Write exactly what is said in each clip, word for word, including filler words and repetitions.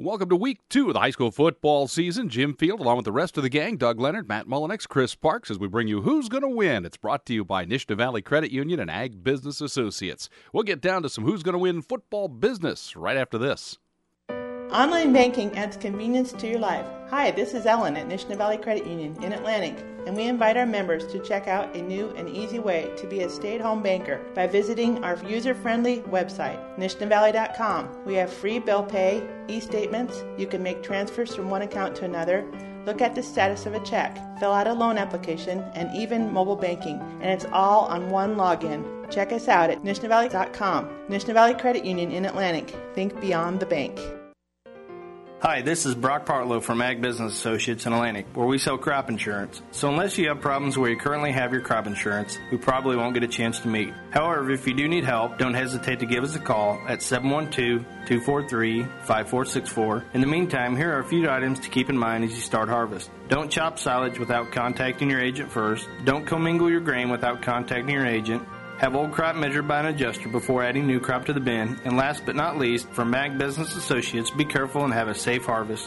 Welcome to week two of the high school football season. Jim Field, along with the rest of the gang, Doug Leonard, Matt Mullinex, Chris Parks, as we bring you Who's Gonna Win. It's brought to you by Nishna Valley Credit Union and Ag Business Associates. We'll get down to some Who's Gonna Win football business right after this. Online banking adds convenience to your life. Hi, this is Ellen at Nishna Valley Credit Union in Atlantic, and we invite our members to check out a new and easy way to be a stay-at-home banker by visiting our user-friendly website, nishna valley dot com. We have free bill pay, e-statements, you can make transfers from one account to another, look at the status of a check, fill out a loan application, and even mobile banking, and it's all on one login. Check us out at nishna valley dot com. Nishna Valley Credit Union in Atlantic. Think beyond the bank. Hi, this is Brock Partlow from Ag Business Associates in Atlantic, where we sell crop insurance. So unless you have problems where you currently have your crop insurance, we probably won't get a chance to meet. However, if you do need help, don't hesitate to give us a call at seven one two, two four three, five four six four. In the meantime, here are a few items to keep in mind as you start harvest. Don't chop silage without contacting your agent first. Don't commingle your grain without contacting your agent. Have old crop measured by an adjuster before adding new crop to the bin. And last but not least, from Ag Business Associates, be careful and have a safe harvest.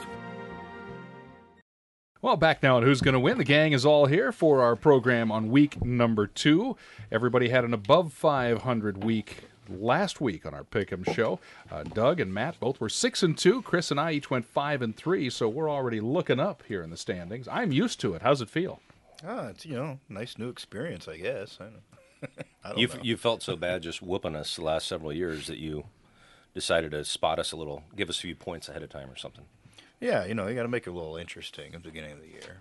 Well, back now on Who's Going to Win. The gang is all here for our program on week number two. Everybody had an above five hundred week last week on our Pick'em show. Uh, Doug and Matt both were six and two. Chris and I each went five and three, so we're already looking up here in the standings. I'm used to it. How's it feel? Ah, it's, you know, nice new experience, I guess. I don't I don't you know. you felt so bad just whooping us the last several years that you decided to spot us a little, give us a few points ahead of time or something. Yeah, you know, you got to make it a little interesting at the beginning of the year.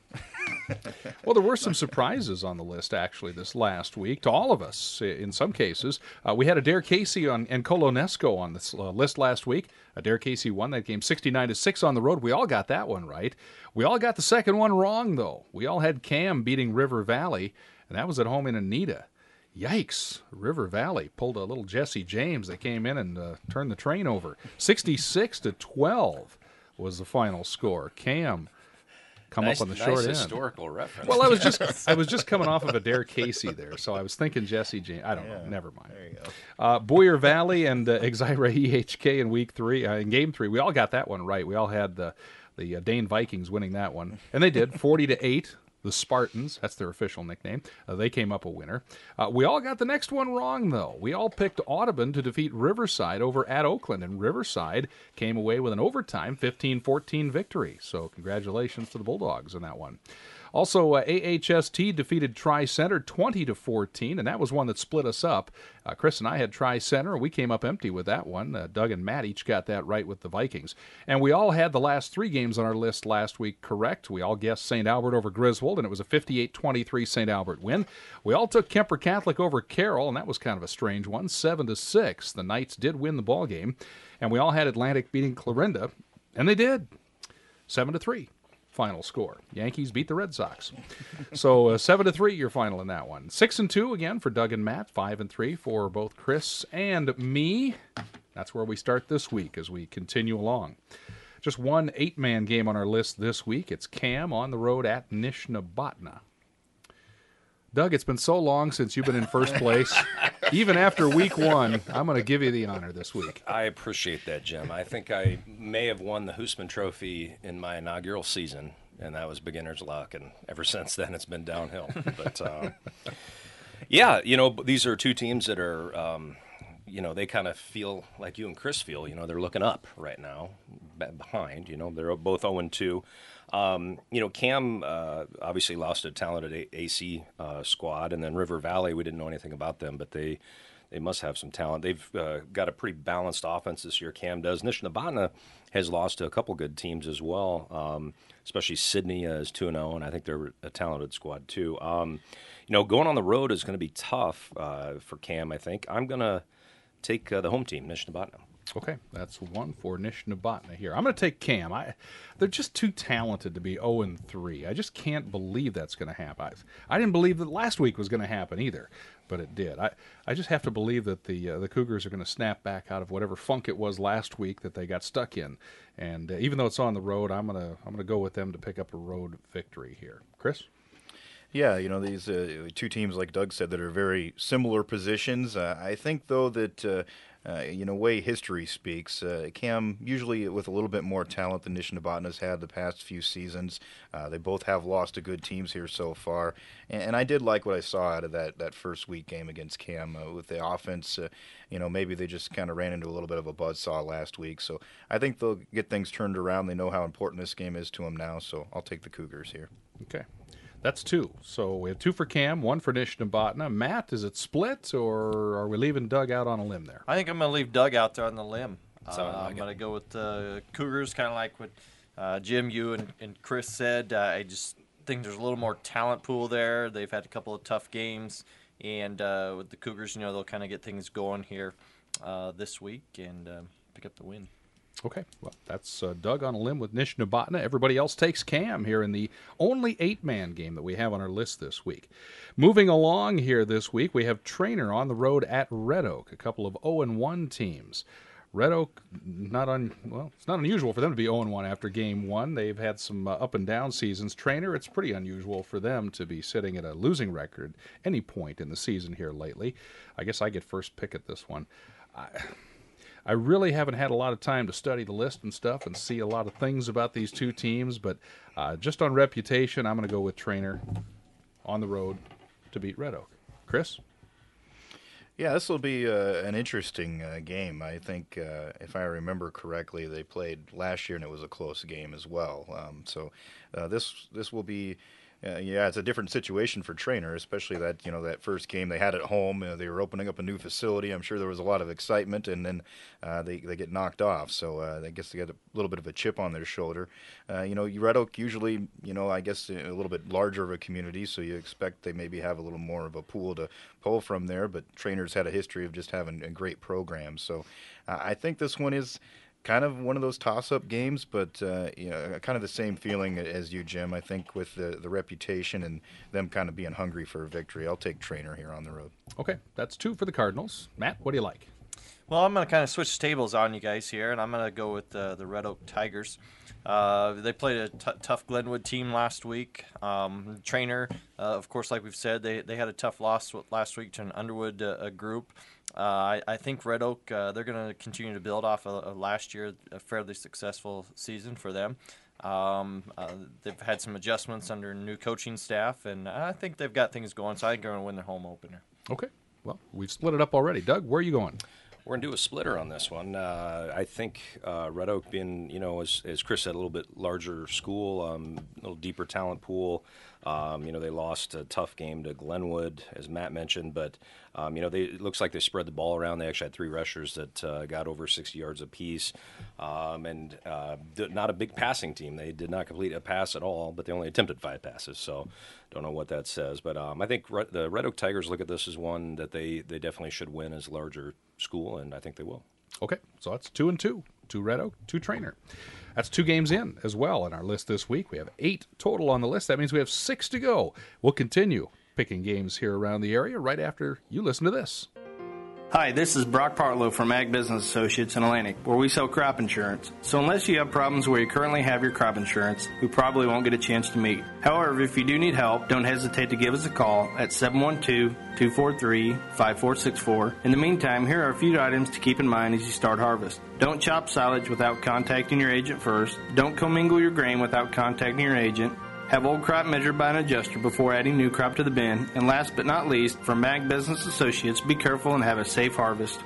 Well, there were some surprises on the list, actually, this last week, to all of us, in some cases. Uh, we had Adair Casey on, and Colonesco on this uh, list last week. Adair Casey won that game sixty-nine to six on the road. We all got that one right. We all got the second one wrong, though. We all had Cam beating River Valley, and that was at home in Anita. Yikes, River Valley pulled a little Jesse James that came in and uh, turned the train over. sixty-six to twelve was the final score. Cam come nice, up on the nice short end. Historical reference. Well, I was just I was just coming off of Adair Casey there, so I was thinking Jesse James. I don't Yeah, know. Never mind. There you go. Uh, Boyer Valley and uh, Exira E H K in week three, uh, in game three. We all got that one right. We all had the the uh, Dane Vikings winning that one, and they did forty to eight. The Spartans, that's their official nickname, uh, they came up a winner. Uh, we all got the next one wrong, though. We all picked Audubon to defeat Riverside over at Oakland, and Riverside came away with an overtime fifteen fourteen victory. So congratulations to the Bulldogs on that one. Also, uh, A H S T defeated Tri-Center twenty to fourteen, and that was one that split us up. Uh, Chris and I had Tri-Center, and we came up empty with that one. Uh, Doug and Matt each got that right with the Vikings. And we all had the last three games on our list last week correct. We all guessed Saint Albert over Griswold, and it was a fifty-eight twenty-three Saint Albert win. We all took Kemper Catholic over Carroll, and that was kind of a strange one, seven to six. The Knights did win the ball game, and we all had Atlantic beating Clarinda, and they did, seven to three. Final score. Yankees beat the Red Sox. So uh, seven to three your final in that one. Six and two again for Doug and Matt. Five and three for both Chris and me. That's where we start this week as we continue along. Just one eight-man game on our list this week. It's Cam on the road at Nishnabotna. Doug, it's been so long since you've been in first place. Even after week one, I'm going to give you the honor this week. I appreciate that, Jim. I think I may have won the Hoosman Trophy in my inaugural season, and that was beginner's luck, and ever since then it's been downhill. But, uh, yeah, you know, these are two teams that are, um, you know, they kind of feel like you and Chris feel. You know, they're looking up right now, behind. You know, they're both oh and two. Um, you know, Cam uh, obviously lost a talented A- AC uh, squad, and then River Valley, we didn't know anything about them, but they they must have some talent. They've uh, got a pretty balanced offense this year, Cam does. Nishnabotna has lost to a couple good teams as well, um, especially Sydney uh, is two and oh, and I think they're a talented squad too. Um, you know, going on the road is going to be tough uh, for Cam, I think. I'm going to take uh, the home team, Nishnabotna. Okay, that's one for Nishnabotna here. I'm going to take Cam. I, they're just too talented to be oh and three. I just can't believe that's going to happen. I, I didn't believe that last week was going to happen either, but it did. I, I just have to believe that the uh, the Cougars are going to snap back out of whatever funk it was last week that they got stuck in. And uh, even though it's on the road, I'm going to I'm going to go with them to pick up a road victory here. Chris? Yeah, you know, these uh, two teams, like Doug said, that are very similar positions. Uh, I think, though, that uh, uh, you know, way history speaks, uh, Cam usually with a little bit more talent than Nishnabotna's had the past few seasons. Uh, they both have lost to good teams here so far, and, and I did like what I saw out of that, that first week game against Cam uh, with the offense. Uh, you know, maybe they just kind of ran into a little bit of a buzzsaw last week, so I think they'll get things turned around. They know how important this game is to them now, so I'll take the Cougars here. Okay. That's two. So we have two for Cam, one for Nishnabotna. Matt, is it split, or are we leaving Doug out on a limb there? I think I'm going to leave Doug out there on the limb. Uh, Sounded like I'm it. going to go with the Cougars, kind of like what uh, Jim, you, and, and Chris said. Uh, I just think there's a little more talent pool there. They've had a couple of tough games, and uh, with the Cougars, you know, they'll kind of get things going here uh, this week and uh, pick up the win. Okay, well, that's uh, Doug on a limb with Nishnabotna. Everybody else takes Cam here in the only eight-man game that we have on our list this week. Moving along here this week, we have Trainer on the road at Red Oak, a couple of oh and one teams. Red Oak, not un, well, it's not unusual for them to be oh and one after game one. They've had some uh, up and down seasons. Trainer, it's pretty unusual for them to be sitting at a losing record any point in the season here lately. I guess I get first pick at this one. I... I really haven't had a lot of time to study the list and stuff and see a lot of things about these two teams, but uh, just on reputation, I'm going to go with Trainer on the road to beat Red Oak. Chris? Yeah, this will be uh, an interesting uh, game. I think, uh, if I remember correctly, they played last year and it was a close game as well. Um, so uh, this this will be. Uh, yeah, it's a different situation for Trainer, especially that, you know, that first game they had at home. Uh, they were opening up a new facility. I'm sure there was a lot of excitement, and then uh, they they get knocked off. So uh, I guess they get a little bit of a chip on their shoulder. Uh, you know, Red Oak usually, you know, I guess a little bit larger of a community, so you expect they maybe have a little more of a pool to pull from there. But Trainer's had a history of just having a great program. So uh, I think this one is kind of one of those toss-up games, but uh, you know, kind of the same feeling as you, Jim. I think with the, the reputation and them kind of being hungry for a victory, I'll take Trainer here on the road. Okay, that's two for the Cardinals. Matt, what do you like? Well, I'm going to kind of switch tables on you guys here, and I'm going to go with uh, the Red Oak Tigers. Uh, they played a t- tough Glenwood team last week. Um, Trainer, uh, of course, like we've said, they, they had a tough loss last week to an Underwood uh, a group. Uh, I, I think Red Oak, uh, they're going to continue to build off of, of last year, a fairly successful season for them. Um, uh, they've had some adjustments under new coaching staff, and I think they've got things going, so I think they're going to win their home opener. Okay, well, we've split it up already. Doug, where are you going? We're going to do a splitter on this one. Uh, I think uh, Red Oak being, you know, as, as Chris said, a little bit larger school, um, a little deeper talent pool. Um, you know, they lost a tough game to Glenwood, as Matt mentioned, but, um, you know, they, it looks like they spread the ball around. They actually had three rushers that uh, got over sixty yards apiece, um, and uh, not a big passing team. They did not complete a pass at all, but they only attempted five passes, so don't know what that says. But um, I think Red, the Red Oak Tigers look at this as one that they, they definitely should win as a larger school, and I think they will. Okay, so that's two and two. Two Red Oak, two Trainer. That's two games in as well in our list this week. We have eight total on the list. That means we have six to go. We'll continue picking games here around the area right after you listen to this. Hi, this is Brock Partlow from Ag Business Associates in Atlantic, where we sell crop insurance. So unless you have problems where you currently have your crop insurance, we probably won't get a chance to meet. However, if you do need help, don't hesitate to give us a call at seven one two, two four three, five four six four. In the meantime, here are a few items to keep in mind as you start harvest. Don't chop silage without contacting your agent first. Don't commingle your grain without contacting your agent. Have old crop measured by an adjuster before adding new crop to the bin. And last but not least, from Ag Business Associates, be careful and have a safe harvest.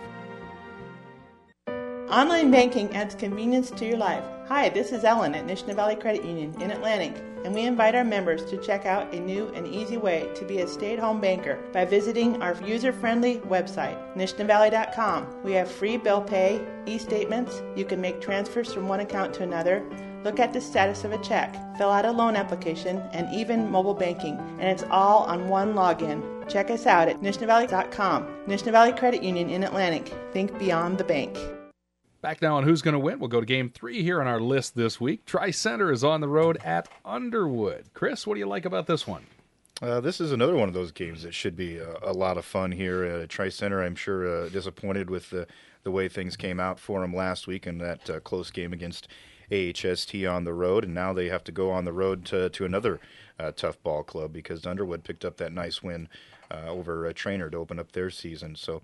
Online banking adds convenience to your life. Hi, this is Ellen at Nishnah Valley Credit Union in Atlantic, and we invite our members to check out a new and easy way to be a stay-at-home banker by visiting our user-friendly website, nishnah valley dot com. We have free bill pay, e-statements, you can make transfers from one account to another, look at the status of a check, fill out a loan application, and even mobile banking. And it's all on one login. Check us out at nishnah valley dot com. Nishnah Valley Credit Union in Atlantic. Think beyond the bank. Back now on Who's Going to Win. We'll go to game three here on our list this week. Tri-Center is on the road at Underwood. Chris, what do you like about this one? Uh, this is another one of those games that should be a, a lot of fun here. Uh, Tri-Center, I'm sure, uh, disappointed with the, the way things came out for them last week in that uh, close game against A H S T on the road, and now they have to go on the road to, to another uh, tough ball club because Underwood picked up that nice win uh, over a Trainer to open up their season. So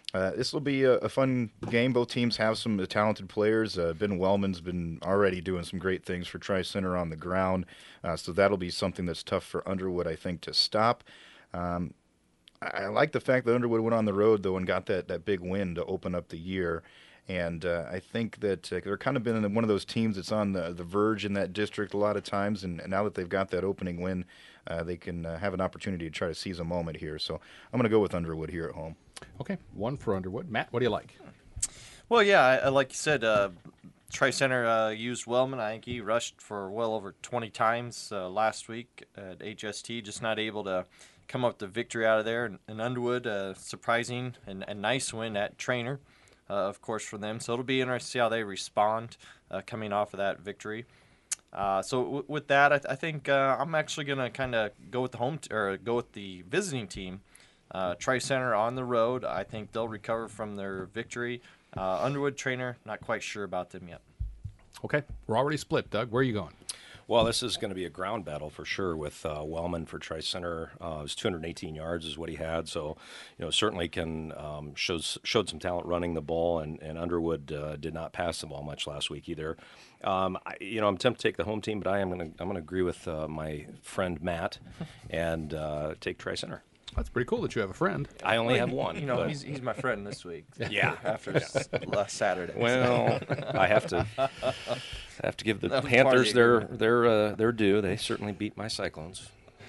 Uh, this will be a, a fun game. Both teams have some talented players. Uh, Ben Wellman's been already doing some great things for Tri-Center on the ground, uh, so that'll be something that's tough for Underwood, I think, to stop. Um, I, I like the fact that Underwood went on the road, though, and got that, that big win to open up the year. And uh, I think that uh, they're kind of been one of those teams that's on the, the verge in that district a lot of times, and, and now that they've got that opening win, uh, they can uh, have an opportunity to try to seize a moment here. So I'm going to go with Underwood here at home. Okay, one for Underwood. Matt, what do you like? Well, yeah, I, I, like you said, uh, Tri-Center uh, used Wellman. I think he rushed for well over twenty times uh, last week at H S T, just not able to come up with the victory out of there. And, and Underwood, uh, surprising and, and nice win at Trainer. Uh, of course, for them. So it'll be interesting to see how they respond uh, coming off of that victory. Uh, so w- with that, I, th- I think uh, I'm actually going to kind of go with the home t- or go with the visiting team. Uh, Tri-Center on the road. I think they'll recover from their victory. Uh, Underwood Trainer, not quite sure about them yet. Okay, we're already split. Doug, where are you going? Well, this is going to be a ground battle for sure with uh, Wellman for Tri-Center. Uh, it was two hundred eighteen yards is what he had, so you know certainly can um, shows showed some talent running the ball, and, and Underwood uh, did not pass the ball much last week either. Um, I, you know, I'm tempted to take the home team, but I am going to I'm going to agree with uh, my friend Matt and uh, take Tri-Center. That's pretty cool that you have a friend. I only have one. You know, but- he's, he's my friend this week. Yeah. After s- last Saturday. Well, I have to I have to give the That was part of Panthers the their agreement. their uh, their due. They certainly beat my Cyclones.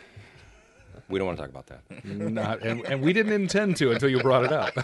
We don't want to talk about that. Not, and, and we didn't intend to until you brought it up.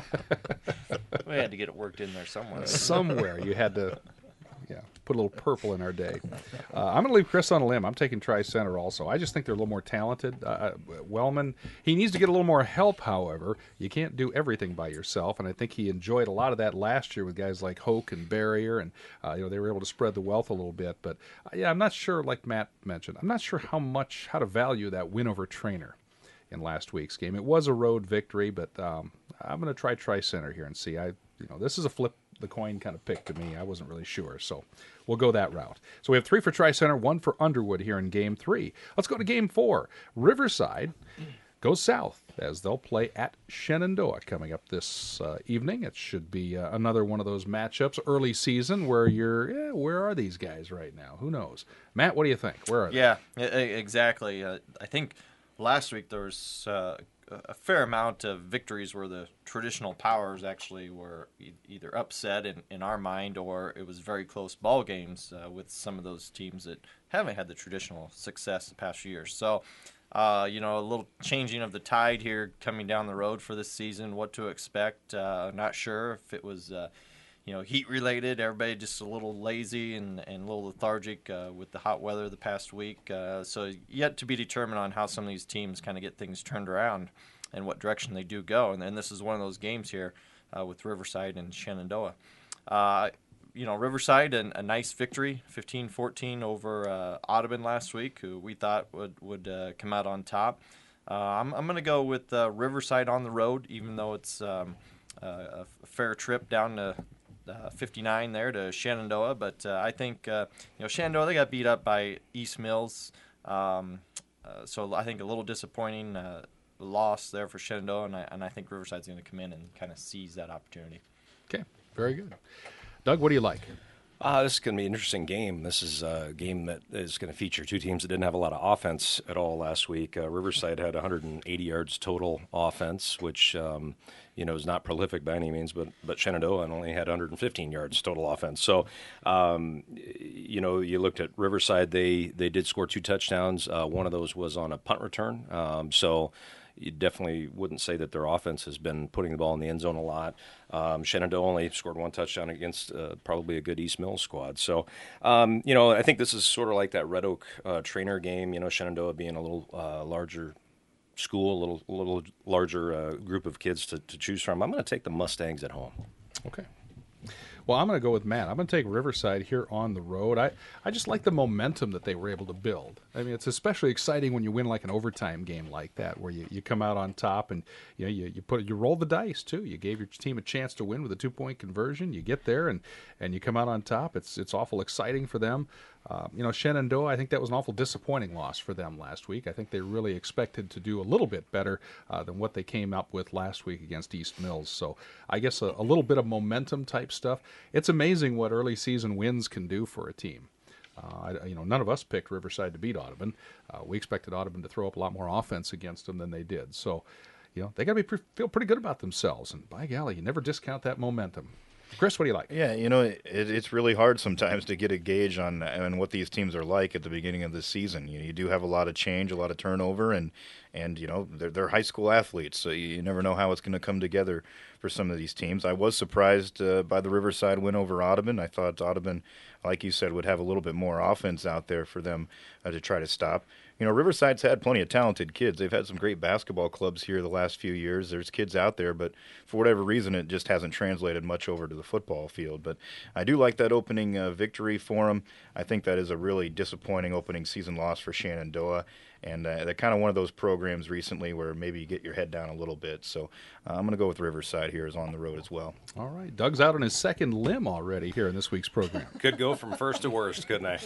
We had to get it worked in there somewhere. Somewhere you had to, yeah, put a little purple in our day. Uh, I'm going to leave Chris on a limb. I'm taking Tri-Center also. I just think they're a little more talented. Uh, Wellman, he needs to get a little more help, however. You can't do everything by yourself, and I think he enjoyed a lot of that last year with guys like Hoke and Barrier, and uh, you know they were able to spread the wealth a little bit. But uh, yeah, I'm not sure, like Matt mentioned, I'm not sure how much, how to value that win over Trainer in last week's game. It was a road victory, but um, I'm going to try Tri-Center here and see. I, you know, this is a flip the coin kind of pick to me. I wasn't really sure, so we'll go that route. So we have three for Tri-Center, one for Underwood here in Game Three. Let's go to Game Four. Riverside goes south as they'll play at Shenandoah coming up this uh, evening. It should be uh, another one of those matchups early season where you're, yeah, where are these guys right now? Who knows? Matt, what do you think? Where are they? Yeah, e- e- exactly. Uh, I think last week there was uh, a fair amount of victories where the traditional powers actually were e- either upset in, in our mind, or it was very close ball games uh, with some of those teams that haven't had the traditional success the past few years. So, uh, you know, a little changing of the tide here coming down the road for this season, what to expect. Uh, not sure if it was uh, you know, heat related. Everybody just a little lazy and, and a little lethargic uh, with the hot weather the past week. Uh, so yet to be determined on how some of these teams kind of get things turned around and what direction they do go. And, and this is one of those games here uh, with Riverside and Shenandoah. Uh, you know, Riverside, an, a nice victory, fifteen fourteen over uh, Audubon last week, who we thought would, would uh, come out on top. Uh, I'm, I'm going to go with uh, Riverside on the road, even though it's um, uh, a fair trip down to Uh, fifty-nine there to Shenandoah, but uh, I think uh, you know Shenandoah, they got beat up by East Mills, um, uh, so I think a little disappointing uh, loss there for Shenandoah, and I, and I think Riverside's going to come in and kind of seize that opportunity. Okay, very good. Doug, what do you like? Uh, this is going to be an interesting game. This is a game that is going to feature two teams that didn't have a lot of offense at all last week. Uh, Riverside had one hundred eighty yards total offense, which um, you know is not prolific by any means, but but Shenandoah only had one hundred fifteen yards total offense. So um, you know you looked at Riverside; they they did score two touchdowns. Uh, one of those was on a punt return. Um, so. You definitely wouldn't say that their offense has been putting the ball in the end zone a lot. Um, Shenandoah only scored one touchdown against uh, probably a good East Mills squad. So, um, you know, I think this is sort of like that Red Oak uh, Trainer game. You know, Shenandoah being a little uh, larger school, a little a little larger uh, group of kids to, to choose from. I'm going to take the Mustangs at home. Okay. Well, I'm going to go with Matt. I'm going to take Riverside here on the road. I, I just like the momentum that they were able to build. I mean, it's especially exciting when you win like an overtime game like that, where you, you come out on top and you know you, you put you roll the dice too. You gave your team a chance to win with a two point conversion. You get there and, and you come out on top. It's it's awful exciting for them. Uh, you know, Shenandoah, I think that was an awful disappointing loss for them last week. I think they really expected to do a little bit better uh, than what they came up with last week against East Mills. So I guess a, a little bit of momentum type stuff. It's amazing what early season wins can do for a team. Uh, I, you know, none of us picked Riverside to beat Audubon. Uh, we expected Audubon to throw up a lot more offense against them than they did. So, you know, they got to be pre- feel pretty good about themselves. And by golly, you never discount that momentum. Chris, what do you like? Yeah, you know, it, it's really hard sometimes to get a gauge on, on what these teams are like at the beginning of the season. You, you do have a lot of change, a lot of turnover, and, and you know, they're, they're high school athletes, so you, you never know how it's going to come together for some of these teams. I was surprised uh, by the Riverside win over Audubon. I thought Audubon, like you said, would have a little bit more offense out there for them uh, to try to stop. You know, Riverside's had plenty of talented kids. They've had some great basketball clubs here the last few years. There's kids out there, but for whatever reason, it just hasn't translated much over to the football field. But I do like that opening uh, victory for them. I think that is a really disappointing opening season loss for Shenandoah. And uh, they're kind of one of those programs recently where maybe you get your head down a little bit. So uh, I'm going to go with Riverside here as on the road as well. All right. Doug's out on his second limb already here in this week's program. Could go from first to worst, couldn't I?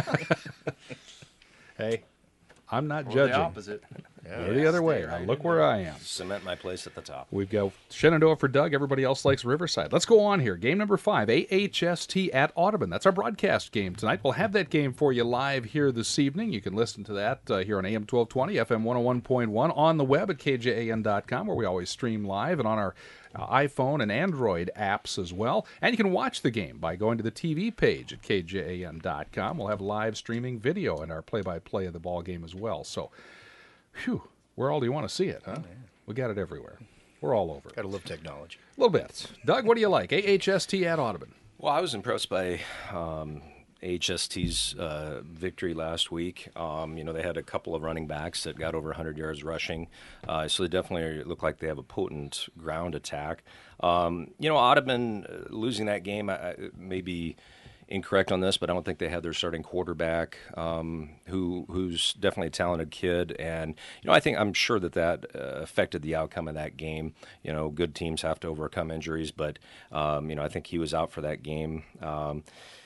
Hey, I'm not Or judging. the opposite. Yeah, Or the other way. Now look where I am. Cement my place at the top. We've got Shenandoah for Doug. Everybody else likes Riverside. Let's go on here. Game number five, A H S T at Audubon. That's our broadcast game tonight. We'll have that game for you live here this evening. You can listen to that uh, here on A M twelve twenty, F M one oh one point one, on the web at K J A N dot com, where we always stream live, and on our uh, iPhone and Android apps as well. And you can watch the game by going to the T V page at K J A N dot com. We'll have live streaming video and our play-by-play of the ball game as well. So, phew. Where all do you want to see it, huh? We got it everywhere. We're all over. Got to love technology. A little bit. Doug, what do you like? A H S T at Audubon. Well, I was impressed by um, A H S T's uh, victory last week. Um, you know, they had a couple of running backs that got over one hundred yards rushing, uh, so they definitely look like they have a potent ground attack. Um, you know, Audubon uh, losing that game, I, I, maybe incorrect on this, but I don't think they had their starting quarterback, um, who who's definitely a talented kid, and you know I think I'm sure that that uh, affected the outcome of that game. You know, good teams have to overcome injuries, but um, you know I think he was out for that game. Um,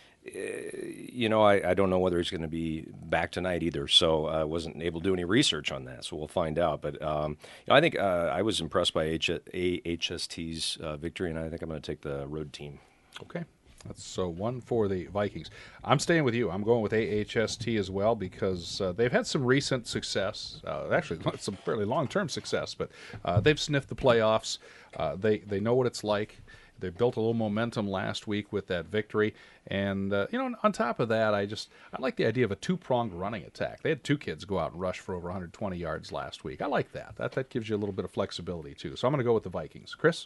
you know, I, I don't know whether he's going to be back tonight either, so I wasn't able to do any research on that, so we'll find out. But um, you know, I think uh, I was impressed by H- A H S T's uh, victory, and I think I'm going to take the road team. Okay. That's so one for the Vikings. I'm staying with you. I'm going with A H S T as well because uh, they've had some recent success, uh, actually some fairly long-term success, but uh, they've sniffed the playoffs. Uh, they, they know what it's like. They built a little momentum last week with that victory. And, uh, you know, on top of that, I just I like the idea of a two-pronged running attack. They had two kids go out and rush for over one hundred twenty yards last week. I like that. That, that gives you a little bit of flexibility, too. So I'm going to go with the Vikings. Chris?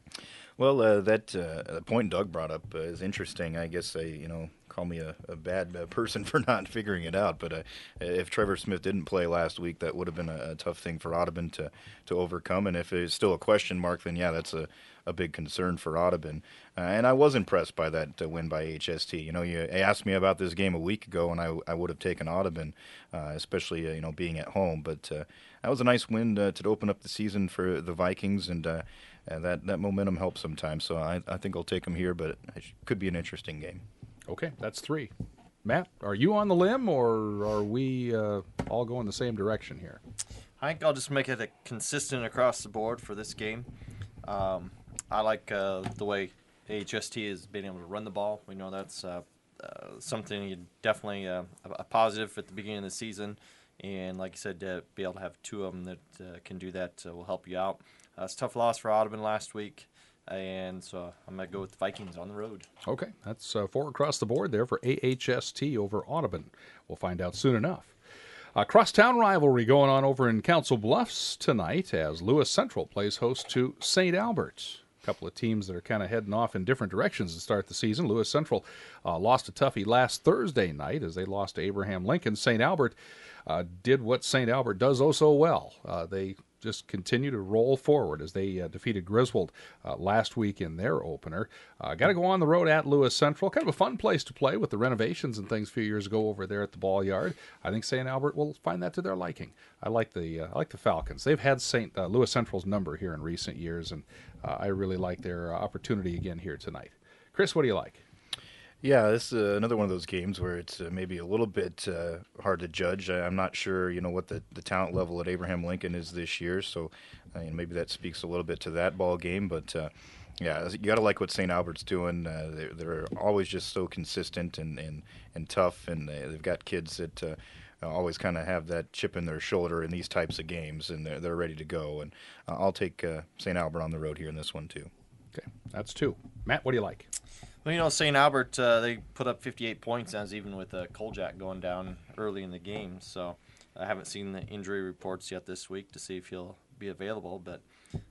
Well, uh, that uh, point Doug brought up uh, is interesting. I guess they, you know, call me a, a bad uh, person for not figuring it out. But uh, if Trevor Smith didn't play last week, that would have been a, a tough thing for Audubon to, to overcome. And if it's still a question mark, then yeah, that's a, a big concern for Audubon. Uh, and I was impressed by that uh, win by H S T. You know, you asked me about this game a week ago, and I, I would have taken Audubon, uh, especially uh, you know being at home. But uh, that was a nice win uh, to open up the season for the Vikings, and uh, uh, that that momentum helps sometimes. So I, I think I'll take them here, but it could be an interesting game. Okay, that's three. Matt, are you on the limb, or are we uh, all going the same direction here? I think I'll just make it a consistent across the board for this game. Um, I like uh, the way A H S T has been able to run the ball. We know that's uh, uh, something you definitely uh, a positive at the beginning of the season. And like you said, to be able to have two of them that uh, can do that uh, will help you out. Uh, it's a tough loss for Audubon last week. And so I'm going to go with the Vikings on the road. Okay, that's uh, four across the board there for A H S T over Audubon. We'll find out soon enough. Uh, crosstown rivalry going on over in Council Bluffs tonight as Lewis Central plays host to Saint Albert. A couple of teams that are kind of heading off in different directions to start the season. Lewis Central uh, lost a toughie last Thursday night as they lost to Abraham Lincoln. Saint Albert uh, did what Saint Albert does oh so well. Uh, they just continue to roll forward as they uh, defeated Griswold uh, last week in their opener. Uh, Got to go on the road at Lewis Central. Kind of a fun place to play with the renovations and things a few years ago over there at the Ball Yard. I think Saint Albert will find that to their liking. I like the uh, I like the Falcons. They've had Saint Uh, Lewis Central's number here in recent years, and uh, I really like their uh, opportunity again here tonight. Chris, what do you like? Yeah, this is uh, another one of those games where it's uh, maybe a little bit uh, hard to judge. I, I'm not sure, you know, what the, the talent level at Abraham Lincoln is this year, so I mean, maybe that speaks a little bit to that ball game. But uh, yeah, you got to like what Saint Albert's doing. Uh, they're, they're always just so consistent and, and, and tough, and they, they've got kids that uh, always kind of have that chip in their shoulder in these types of games, and they're, they're ready to go. And uh, I'll take uh, Saint Albert on the road here in this one too. Okay, that's two. Matt, what do you like? Well, you know, Saint Albert, uh, they put up fifty-eight points, as even with uh, Kolchak going down early in the game. So I haven't seen the injury reports yet this week to see if he'll be available. But,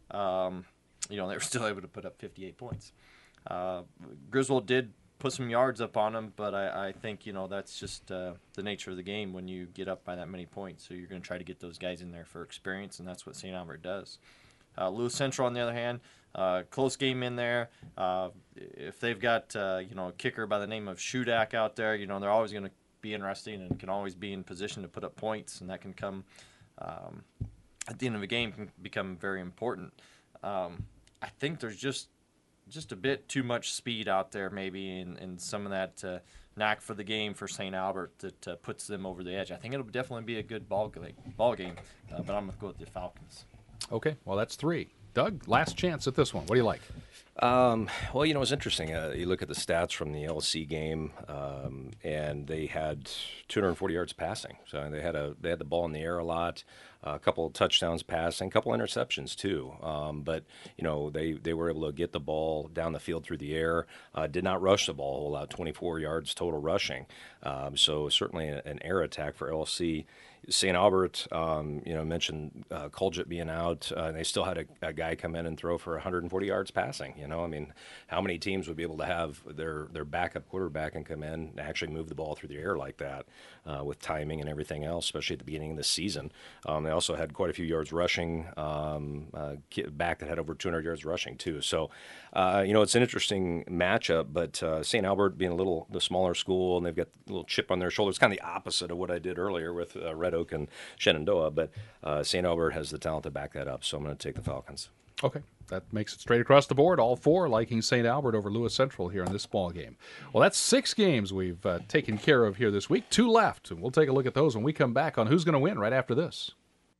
um, you know, they were still able to put up fifty-eight points. Uh, Griswold did put some yards up on him, but I, I think, you know, that's just uh, the nature of the game when you get up by that many points. So you're going to try to get those guys in there for experience, and that's what Saint Albert does. Uh, Lewis Central, on the other hand, uh, close game in there. Uh, if they've got uh, you know a kicker by the name of Shudak out there, you know they're always going to be interesting and can always be in position to put up points, and that can come um, at the end of the game can become very important. Um, I think there's just just a bit too much speed out there, maybe, and, and some of that uh, knack for the game for Saint Albert that uh, puts them over the edge. I think it'll definitely be a good ball game, ball game, uh, but I'm going to go with the Falcons. Okay, well, that's three. Doug, last chance at this one. What do you like? Um, well, you know, it's interesting. Uh, you look at the stats from the L C game, um, and they had two hundred forty yards passing. So they had a they had the ball in the air a lot, uh, a couple of touchdowns passing, a couple of interceptions too. Um, but you know, they, they were able to get the ball down the field through the air. Uh, did not rush the ball a whole lot. twenty-four yards total rushing. Um, so certainly an air attack for L C. Saint Albert, um, you know, mentioned uh, Kolchak being out. Uh, they still had a, a guy come in and throw for one hundred forty yards passing. You know, I mean, how many teams would be able to have their, their backup quarterback and come in and actually move the ball through the air like that uh, with timing and everything else, especially at the beginning of the season. Um, they also had quite a few yards rushing, um, uh, back that had over two hundred yards rushing too. So, uh, you know, it's an interesting matchup, but uh, Saint Albert being a little the smaller school, and they've got a little chip on their shoulder. It's kind of the opposite of what I did earlier with uh, Red Oak and Shenandoah, but uh, Saint Albert has the talent to back that up, so I'm going to take the Falcons. Okay, that makes it straight across the board. All four liking Saint Albert over Lewis Central here in this ball game. Well, that's six games we've uh, taken care of here this week. Two left, and we'll take a look at those when we come back on Who's Going to Win right after this.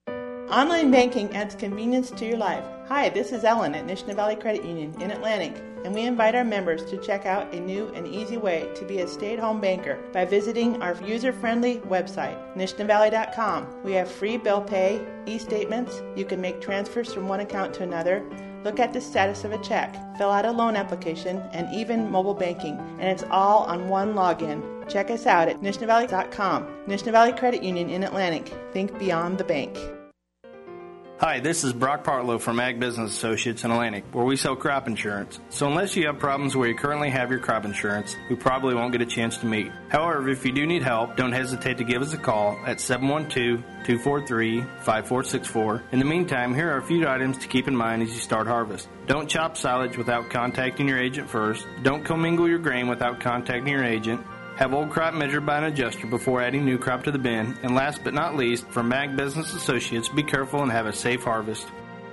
Online banking adds convenience to your life. Hi, this is Ellen at Nishnah Valley Credit Union in Atlantic, and we invite our members to check out a new and easy way to be a stay-at-home banker by visiting our user-friendly website, nishnah valley dot com. We have free bill pay, e-statements, you can make transfers from one account to another, look at the status of a check, fill out a loan application, and even mobile banking, and it's all on one login. Check us out at nishnah valley dot com. Nishnah Valley Credit Union in Atlantic. Think beyond the bank. Hi, this is Brock Partlow from Ag Business Associates in Atlantic, where we sell crop insurance. So unless you have problems where you currently have your crop insurance, we probably won't get a chance to meet. However, if you do need help, don't hesitate to give us a call at seven one two, two four three, five four six four. In the meantime, here are a few items to keep in mind as you start harvest. Don't chop silage without contacting your agent first. Don't commingle your grain without contacting your agent. Have old crop measured by an adjuster before adding new crop to the bin. And last but not least, from Ag Business Associates, be careful and have a safe harvest.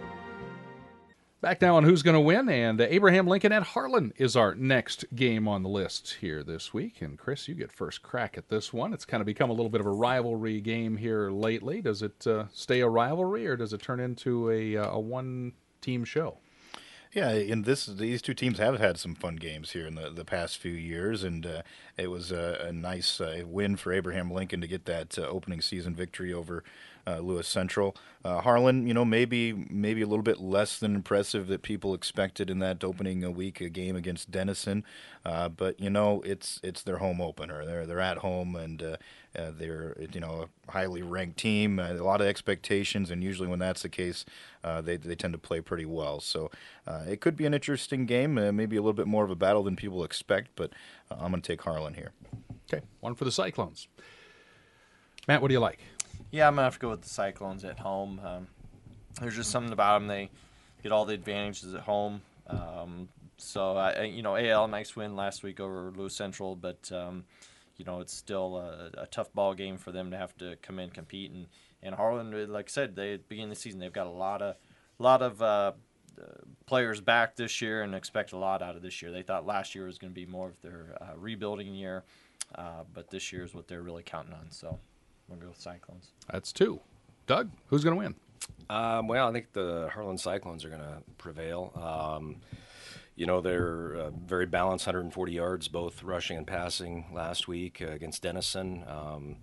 Back now on Who's Going to Win, and uh, Abraham Lincoln at Harlan is our next game on the list here this week. And Chris, you get first crack at this one. It's kind of become a little bit of a rivalry game here lately. Does it uh, stay a rivalry, or does it turn into a, uh, a one-team show? Yeah, and this these two teams have had some fun games here in the, the past few years, and uh, it was a, a nice uh, win for Abraham Lincoln to get that uh, opening season victory over uh, Lewis Central. Uh, Harlan, you know, maybe maybe a little bit less than impressive that people expected in that opening a week a game against Denison, uh, but you know, it's it's their home opener. They're they're at home, and uh, uh, they're you know a highly ranked team, uh, a lot of expectations, and usually when that's the case, uh, they they tend to play pretty well. So uh, it could be an interesting game, uh, maybe a little bit more of a battle than people expect, but uh, I'm going to take Harlan here. Okay, one for the Cyclones. Matt, what do you like? Yeah, I'm going to have to go with the Cyclones at home. Um, there's just something about them. They get all the advantages at home. Um, so, I, you know, A L, nice win last week over Lewis Central, but, um, you know, it's still a, a tough ball game for them to have to come in and compete. And, and Harlan, like I said, they at the beginning of the season, they've got a lot of, lot of uh, players back this year and expect a lot out of this year. They thought last year was going to be more of their uh, rebuilding year, uh, but this year is what they're really counting on. So I'm going to go with Cyclones. That's two. Doug, who's going to win? Um, well, I think the Harlan Cyclones are going to prevail. Um, you know, they're uh, very balanced, one hundred forty yards, both rushing and passing last week uh, against Denison. Um,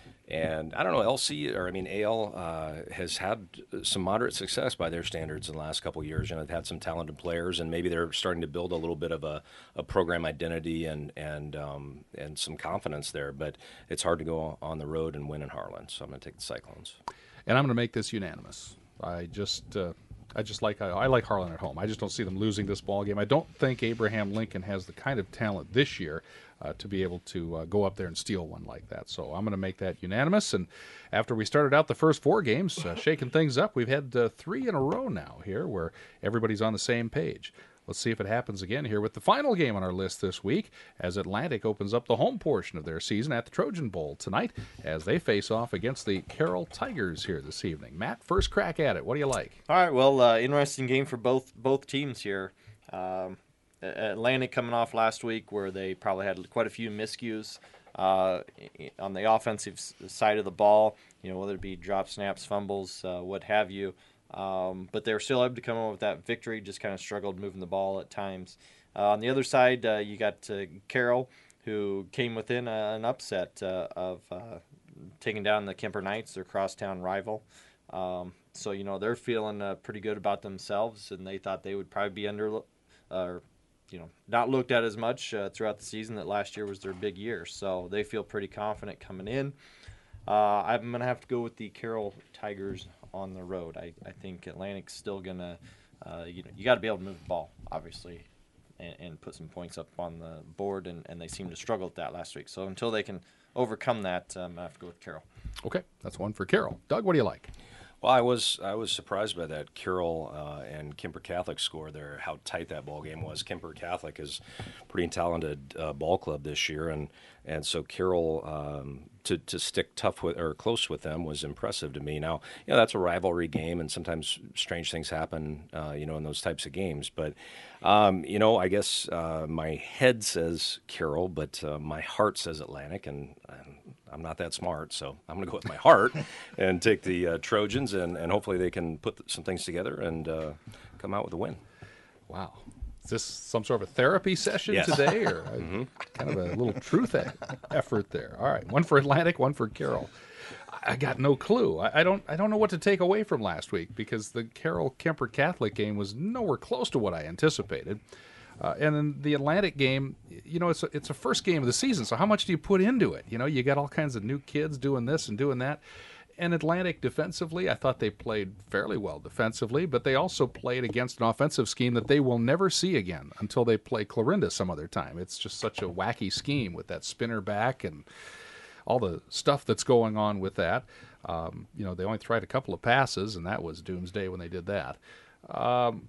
and I don't know, L C, or I mean, A L uh, has had some moderate success by their standards in the last couple of years. You know, they've had some talented players, and maybe they're starting to build a little bit of a, a program identity and and um, and some confidence there. But it's hard to go on the road and win in Harlan, so I'm going to take the Cyclones. And I'm going to make this unanimous. I just, uh, I just like I, I like Harlan at home. I just don't see them losing this ball game. I don't think Abraham Lincoln has the kind of talent this year uh, to be able to uh, go up there and steal one like that. So I'm going to make that unanimous. And after we started out the first four games, uh, shaking things up, we've had uh, three in a row now here where everybody's on the same page. Let's see if it happens again here with the final game on our list this week as Atlantic opens up the home portion of their season at the Trojan Bowl tonight as they face off against the Carroll Tigers here this evening. Matt, first crack at it. What do you like? All right, well, uh, interesting game for both both teams here. Um, Atlantic coming off last week where they probably had quite a few miscues uh, on the offensive side of the ball, you know, whether it be drop snaps, fumbles, uh, what have you. Um, but they were still able to come up with that victory, just kind of struggled moving the ball at times. Uh, on the other side, uh, you got uh, Carroll, who came within a, an upset uh, of uh, taking down the Kemper Knights, their crosstown rival. Um, so, you know, they're feeling uh, pretty good about themselves, and they thought they would probably be under, uh, you know, not looked at as much uh, throughout the season, that last year was their big year. So they feel pretty confident coming in. Uh, I'm going to have to go with the Carroll Tigers on the road. I, I think Atlantic's still going to, uh, you know, you got to be able to move the ball, obviously, and, and put some points up on the board, and, and they seem to struggle with that last week. So until they can overcome that, um, I have to go with Carroll. Okay, that's one for Carroll. Doug, what do you like? Well, I was I was surprised by that Carroll uh, and Kemper Catholic score there, how tight that ball game was. Kemper Catholic is a pretty talented uh, ball club this year, and and so Carroll um, to to stick tough with or close with them was impressive to me. Now, you know, that's a rivalry game, and sometimes strange things happen, uh, you know, in those types of games. But um, you know, I guess uh, my head says Carroll, but uh, my heart says Atlantic, and. and I'm not that smart, so I'm going to go with my heart and take the uh, Trojans, and, and hopefully they can put some things together and uh, come out with a win. Wow. Is this some sort of a therapy session yes. today, or mm-hmm. kind of a little truth e- effort there? All right, one for Atlantic, one for Carroll. I got no clue. I, I don't. I don't know what to take away from last week because the Carroll Kemper Catholic game was nowhere close to what I anticipated. Uh, and then the Atlantic game, you know, it's a, it's a first game of the season, so how much do you put into it? You know, you got all kinds of new kids doing this and doing that. And Atlantic defensively, I thought they played fairly well defensively, but they also played against an offensive scheme that they will never see again until they play Clarinda some other time. It's just such a wacky scheme with that spinner back and all the stuff that's going on with that. Um, you know, they only tried a couple of passes, and that was doomsday when they did that. Um,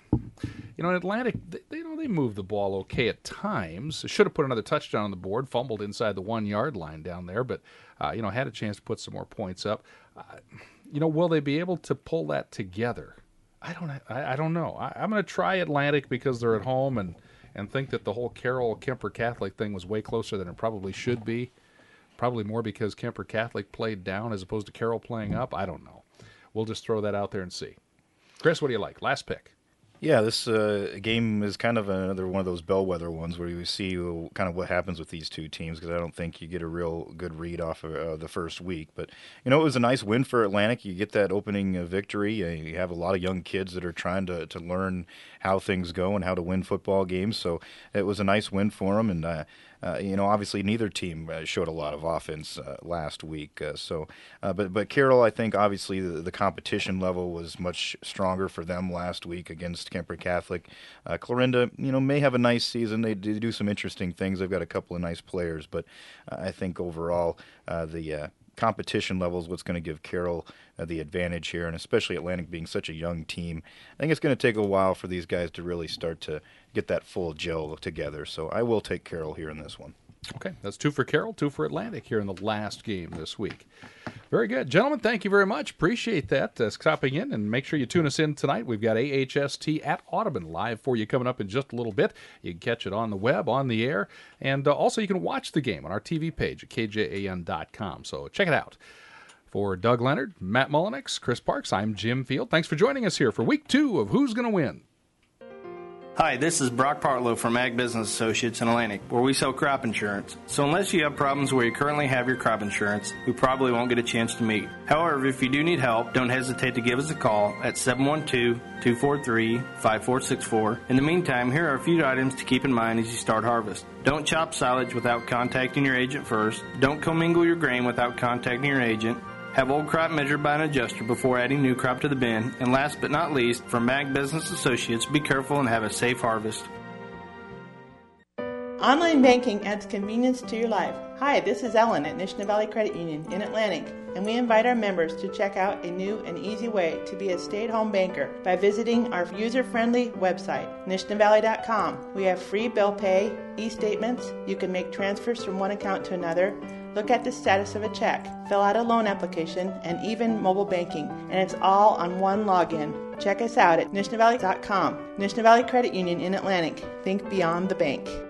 you know, in Atlantic, they, you know, they moved the ball okay at times. Should have put another touchdown on the board, fumbled inside the one-yard line down there, but, uh, you know, had a chance to put some more points up. Uh, you know, will they be able to pull that together? I don't I, I don't know. I, I'm going to try Atlantic because they're at home and, and think that the whole Carroll Kemper Catholic thing was way closer than it probably should be. Probably more because Kemper Catholic played down as opposed to Carroll playing up. I don't know. We'll just throw that out there and see. Chris, what do you like? Last pick. Yeah, this uh, game is kind of another one of those bellwether ones where you see kind of what happens with these two teams because I don't think you get a real good read off of uh, the first week. But, you know, it was a nice win for Atlantic. You get that opening uh, victory. Uh, you have a lot of young kids that are trying to, to learn how things go and how to win football games. So it was a nice win for them. And, uh, uh, you know, obviously neither team uh, showed a lot of offense uh, last week. Uh, so, uh, but, but Carroll, I think, obviously the, the competition level was much stronger for them last week against Kemper Catholic. Uh, Clarinda, you know, may have a nice season. They, they do some interesting things. They've got a couple of nice players, but uh, I think overall uh, the uh, competition level is what's going to give Carroll uh, the advantage here, and especially Atlantic being such a young team. I think it's going to take a while for these guys to really start to get that full gel together. So I will take Carroll here in this one. Okay, that's two for Carroll, two for Atlantic here in the last game this week. Very good. Gentlemen, thank you very much. Appreciate that uh, stopping in, and make sure you tune us in tonight. We've got A H S T at Audubon live for you coming up in just a little bit. You can catch it on the web, on the air, and uh, also you can watch the game on our T V page at K J A N dot com. So check it out. For Doug Leonard, Matt Mullenix, Chris Parks, I'm Jim Field. Thanks for joining us here for week two of Who's Gonna Win. Hi, this is Brock Partlow from Ag Business Associates in Atlantic, where we sell crop insurance. So unless you have problems where you currently have your crop insurance, we probably won't get a chance to meet. However, if you do need help, don't hesitate to give us a call at seven one two, two four three, five four six four. In the meantime, here are a few items to keep in mind as you start harvest. Don't chop silage without contacting your agent first. Don't commingle your grain without contacting your agent. Have old crop measured by an adjuster before adding new crop to the bin. And last but not least, from Ag Business Associates, be careful and have a safe harvest. Online banking adds convenience to your life. Hi, this is Ellen at Nishnah Valley Credit Union in Atlantic, and we invite our members to check out a new and easy way to be a stay-at-home banker by visiting our user-friendly website, Nishnah Valley dot com. We have free bill pay, e-statements, you can make transfers from one account to another, look at the status of a check, fill out a loan application, and even mobile banking, and it's all on one login. Check us out at Nishnah Valley dot com. Nishnah Valley Credit Union in Atlantic. Think beyond the bank.